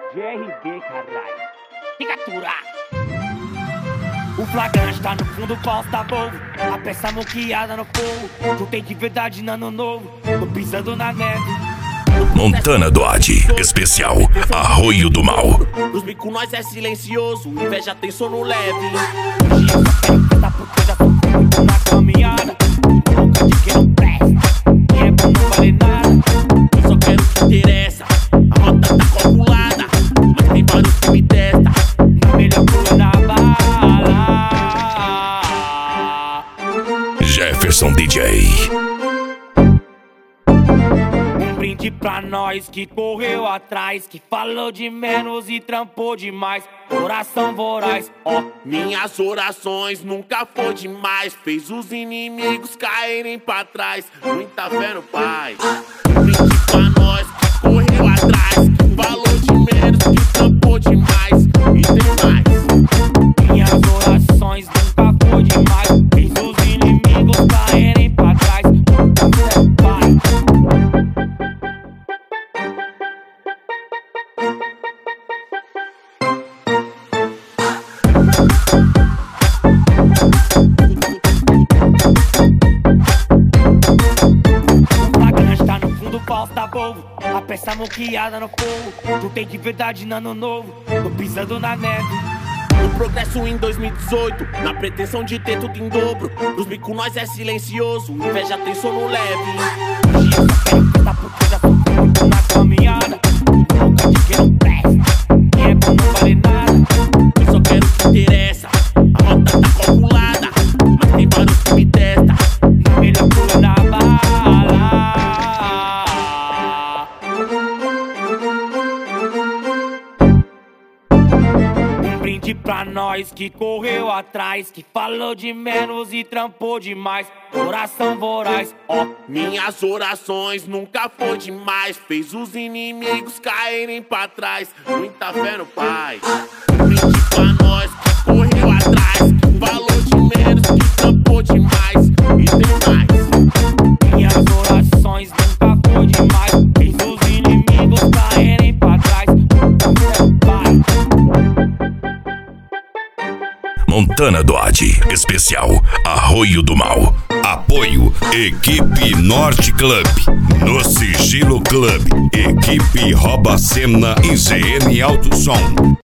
GRB, caralho. Fica aturar. O flagrante tá no fundo, falta bovo. A peça moqueada no fogo. Tu tem de verdade no ano novo. Tô pisando na neve. Montana Doad, especial Arroio do Mal. Os bico nós é silencioso, inveja tem sono leve. Hoje eu só quero cantar porque eu já sofri muito na caminhada. Boca de quem não presta, que é bom não vale nada. Eu só quero o que interessa, a rota tá calculada, mas tem vários que me testam. Na melhor cor na bala. Jefferson DJ. Brinde pra nós que correu atrás, que falou de menos e trampou demais. Coração voraz, ó. Minhas orações nunca foi demais, fez os inimigos caírem pra trás. Muita fé no Pai. Brinde pra nós que correu atrás, que falou de menos, que trampou demais. E tem mais. Minhas orações nunca foi demais, fez os inimigos caírem pra trás. Muita fé no Pai. Falta bovo, a peça moqueada no fogo. Tu tem de verdade no ano novo. Tô pisando na neve. No progresso em 2018, na pretensão de ter tudo em dobro. Pros bico nós é silencioso, inveja tem sono leve. Hoje eu só quero cantar porque eu já sofri muito na caminhada. Boca de quem não presta, que é bom não vale nada. Eu só quero o que interessa, a rota tá calculada, mas tem vários que me testam. Na melhor cor na bala. Brinde pra nós que correu atrás, que falou de menos e trampou demais. Coração voraz, ó. Minhas orações nunca foi demais, fez os inimigos caírem pra trás. Muita fé no Pai. Brinde pra nós que correu atrás, que falou de menos, que trampou demais. E tem mais. Minhas orações nunca foi demais, fez os inimigos caírem pra trás. Muita fé no Pai. Montana Doad, especial Arroio do Mal. Apoio Equipe Norte Club, No Sigilo Club, Equipe Roba Cena e ZN Alto Som.